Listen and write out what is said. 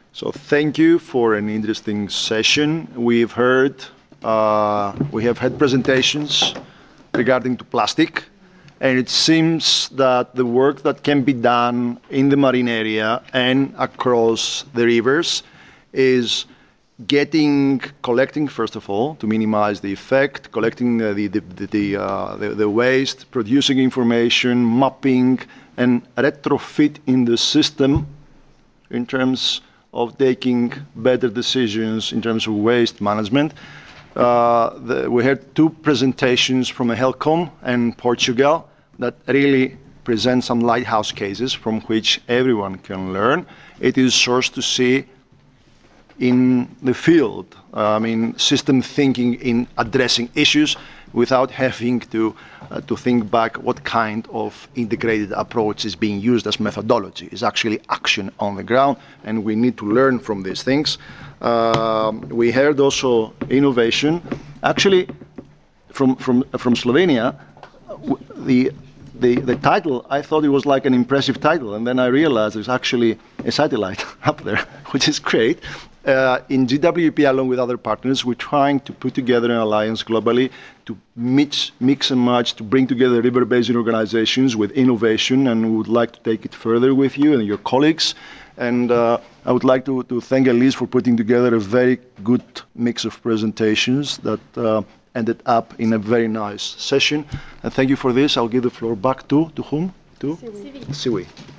So thank you for an interesting session. We have had presentations regarding to plastic, and it seems that the work that can be done in the marine area and across the rivers is collecting first of all to minimize the effect, collecting the waste, producing information, mapping, and retrofit in the system in terms of taking better decisions in terms of waste management. We had two presentations from HELCOM and Portugal that really present some lighthouse cases from which everyone can learn. It is source to see in the field, system thinking in addressing issues without having to think back what kind of integrated approach is being used as methodology. It's actually action on the ground, and we need to learn from these things. We heard also innovation. Actually, from Slovenia, the title, I thought it was like an impressive title, and then I realized there's actually a satellite up there, which is great. In GWP, along with other partners, we're trying to put together an alliance globally to mix and match, to bring together river basin organizations with innovation, and we would like to take it further with you and your colleagues. And I would like to thank Elise for putting together a very good mix of presentations that ended up in a very nice session. And thank you for this. I'll give the floor back to whom? To Siwi.